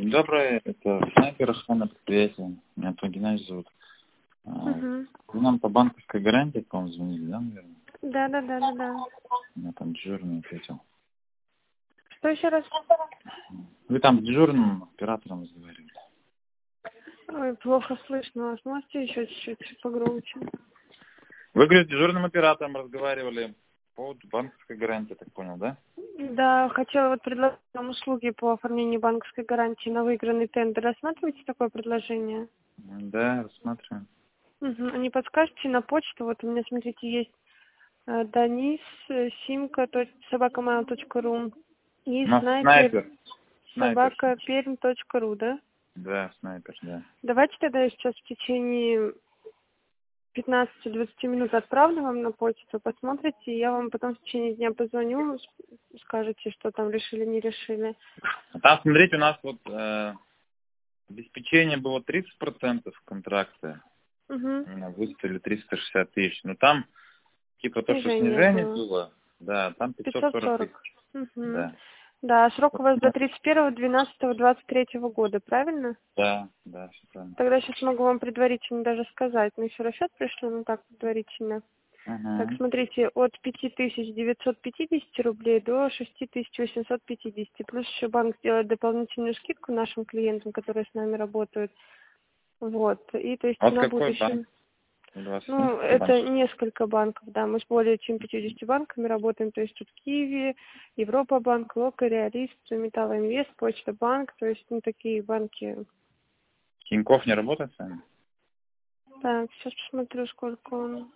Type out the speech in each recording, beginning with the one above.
Доброе, это снайпер охрана предприятия. Меня Антон Геннадьевич зовут. Вы нам по банковской гарантии, по-моему, звонили, да, наверное? Да. У меня там дежурный ответил. Что еще раз? Вы там с дежурным оператором разговаривали. Ой, плохо слышно вас. Можете еще чуть-чуть погромче? Вы, говорит, с дежурным оператором разговаривали по поводу банковской гарантии, так понял, да? Да, хотела вот предложить вам услуги по оформлению банковской гарантии на выигранный тендер. Рассматриваете такое предложение? Да, рассматриваем. А не подскажете на почту? Вот у меня, смотрите, есть Данис, simka.собакамайл.ру и У нас снайпер снайпер. собакаперм.ру, да? Да, снайпер, да. Давайте тогда я сейчас в течение 15-20 минут отправлю вам на почту, посмотрите, и я вам потом в течение дня позвоню, скажете, что там решили, не решили. А там, смотрите, у нас вот обеспечение было 30% контракта. Выставили 360 тысяч. Но там, типа, то, что снижение было, да, там 540 тысяч. Да. Да, срок у вас до 31.12.23 года, правильно? Да, все правильно. Тогда сейчас могу вам предварительно даже сказать. Мы еще расчет пришли, ну так, предварительно. Так, смотрите, от 5950 рублей до 6850. Плюс еще банк сделает дополнительную скидку нашим клиентам, которые с нами работают. Вот. И то есть на будущее. Ну, это несколько банков, да. Мы с более чем 50 банками работаем. То есть тут Киви, Европа банк, Лока, Реалист, Металлоинвест, Почта банк. То есть, ну, такие банки. Тинькофф не работает с вами? Так, сейчас посмотрю, сколько он.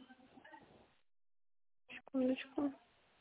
Секундочку.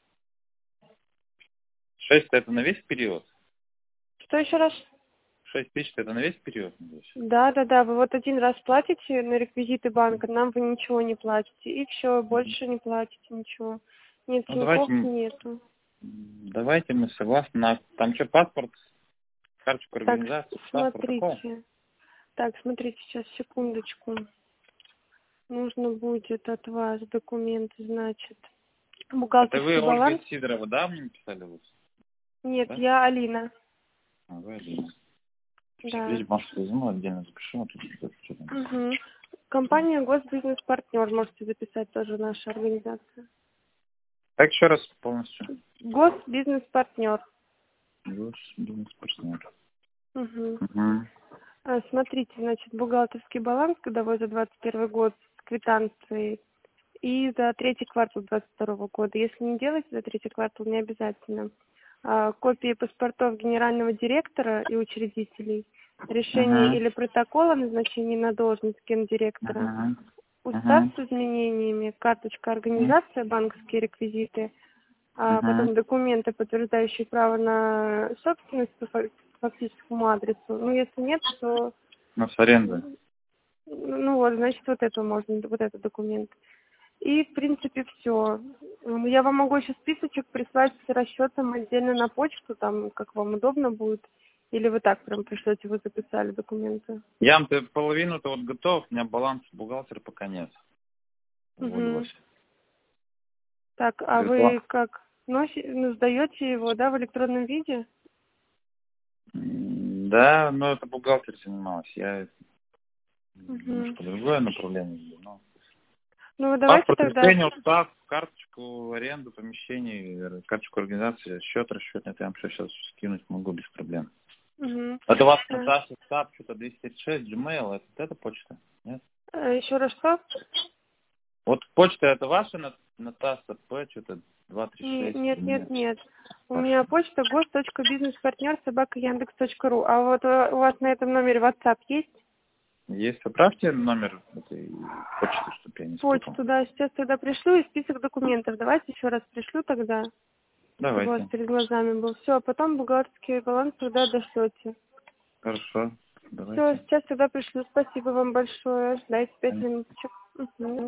6 это на весь период? Что еще раз? 6 тысяч это на весь период? Да. Вы вот один раз платите на реквизиты банка, нам вы ничего не платите. И все, больше не платите ничего. Нет, Тинькофф нету. Давайте мы согласны. Там что, паспорт, карточку организации, смотрите. Так, смотрите, сейчас, секундочку. Нужно будет от вас документы, значит, бухгалтерский баланс. Это вы, баланс. Ольга Сидорова, да, мне написали вы? Нет, да? я Алина. Вы Алина. Да. Здесь бумажку возьму, отдельно запишу. Компания Госбизнес-партнер, можете записать тоже наша организация. Так, еще раз полностью. Госбизнес-партнер. Госбизнес-партнер. Смотрите, значит, бухгалтерский баланс годовой за 2021 год с квитанцией и за третий квартал 2022 года. Если не делаете за третий квартал, не обязательно. Копии паспортов генерального директора и учредителей, решений или протокола назначения на должность гендиректора, устав с изменениями, карточка организации, банковские реквизиты, потом документы, подтверждающие право на собственность по фактическому адресу. Ну, если нет, то... С аренды. Ну вот, значит, вот это можно, вот этот документ. И, в принципе, все. Я вам могу еще списочек прислать с расчетом отдельно на почту, там, как вам удобно будет. Или вы так прям пришлете, вы записали документы? Я половину-то вот готов, у меня баланс бухгалтера пока нет. Так, а вы как? Сдаете его, да, в электронном виде? Да, но это бухгалтер занималась. Я немножко другое направление. Ну, давайте тогда... Устав, карточку, аренду помещений, карточку организации, счет, расчет. Это я вам сейчас скинуть могу без проблем. Это у вас Наташа Стаб, что-то 236, Gmail, это почта? Нет? Еще раз что? Вот почта это ваша, Наташа П, что-то 236? Нет. У меня почта gos.бизнес-партнер@яндекс.ру. А вот у вас на этом номере WhatsApp есть? Есть. Отправьте номер этой почты, чтобы я не спутал. Почту, да. Сейчас тогда пришлю и список документов. Давайте еще раз пришлю тогда. Давайте. Чтобы у вас перед глазами был. Все, а потом бухгалтерский баланс тогда дошлете. Хорошо. Все, сейчас тогда пришлю. Спасибо вам большое. Дайте 5 минуточек.